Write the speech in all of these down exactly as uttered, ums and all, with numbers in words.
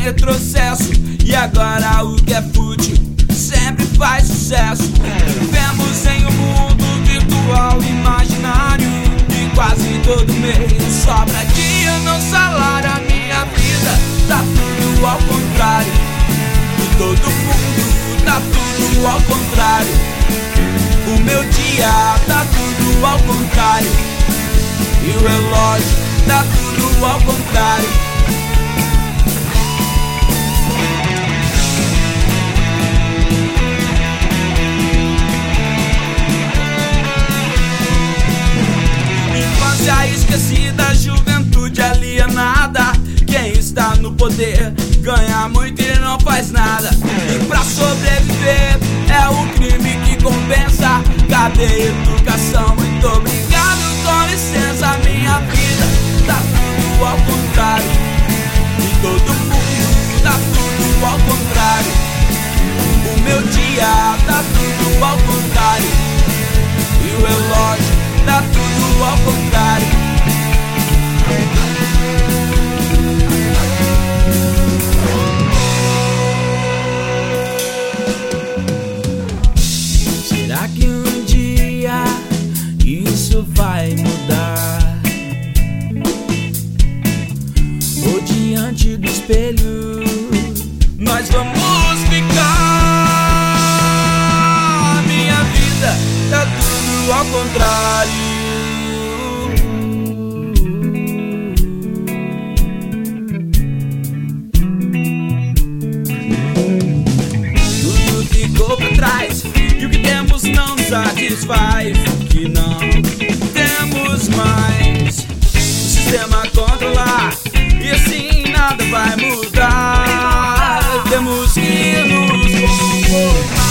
retrocesso, e agora o que é fútil sempre faz sucesso. Vivemos em um mundo virtual imaginário, e quase todo mês sobra dia no salário. A minha vida tá tudo ao contrário, e todo mundo tá tudo ao contrário. O meu dia tá tudo ao contrário, e o relógio tá tudo ao contrário. Infância esquecida, juventude alienada. Quem está no poder ganha muito e não faz nada. E pra sobreviver é o crime que compensa. Cadê educação? Muito obrigado, com licença. Minha vida tá tudo ao contrário, e todo mundo tá tudo ao contrário. O meu dia tá tudo ao contrário, e o relógio tá tudo ao contrário. Será que um dia isso vai mudar? Ou diante do espelho nós vamos ficar? Minha vida tá tudo ao contrário. Tudo ficou pra trás, e o que temos não nos satisfaz. O que não temos mais, o sistema controlar, e assim nada vai mudar. Temos que nos conformar.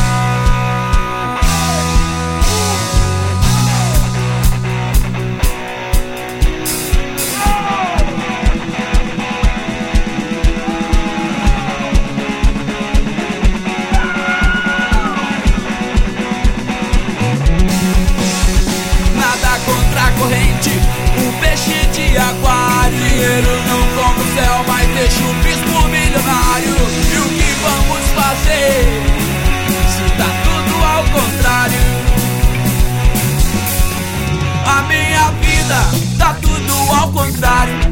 O peixe de aquário, dinheiro não compra o céu, mas deixa o bispo milionário. E o que vamos fazer se tá tudo ao contrário? A minha vida tá tudo ao contrário.